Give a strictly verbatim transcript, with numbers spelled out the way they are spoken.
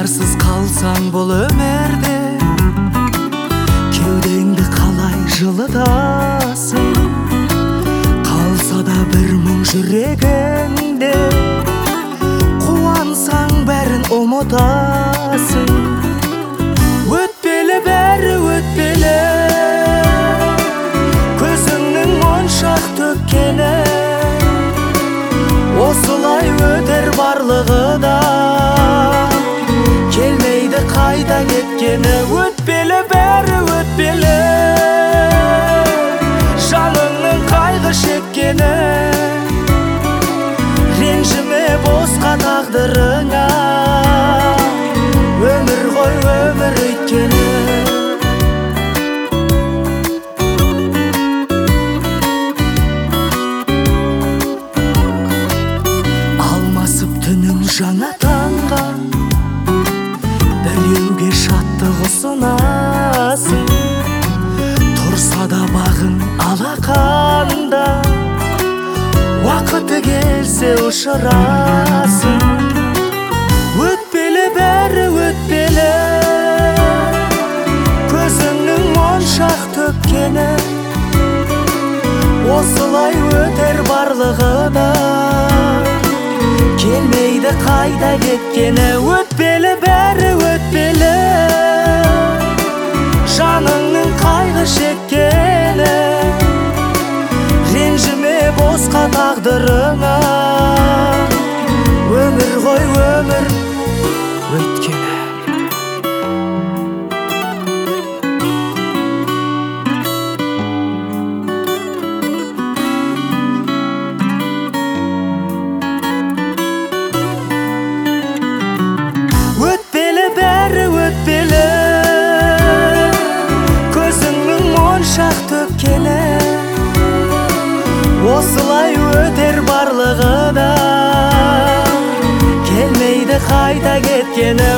Жарсыз қалсаң бұл өмірде кеудеңді қалай жылытасың? Қалса да бір мың жүрегіңде, қуансаң бәрін ұмытасың. Өтпелі бәрі өтпелі, көзіңнің моншақ төккені, осылай өтер барлығы да, келмейді қайта кеткені. Өтпелі бәрі өтпелі, жаныңның қайғы шеккені, ренжіме босқа тағдырыңа, өмір ғой өмір өйткені. Алмасып түнің жаңа таңға, біреуге шаттық ұсынасың. Тұрса да бағың алақанда, уақыты келсе ұшырасың. Өтпелі бәрі өтпелі, көзіңнің моншақ төккені, осылай өтер барлығы да, келмейді қайта кеткені. Өтпелі бәрі өтпелі, жаныңның қайғы шеккені, ренжіме босқа тағдырыңа, өмір ғой өмір өйткені. Өтпелі бәрі өтпелі, көзіңнің моншақ төккені, осылай өтер барлығы да, келмейді қайта кеткені.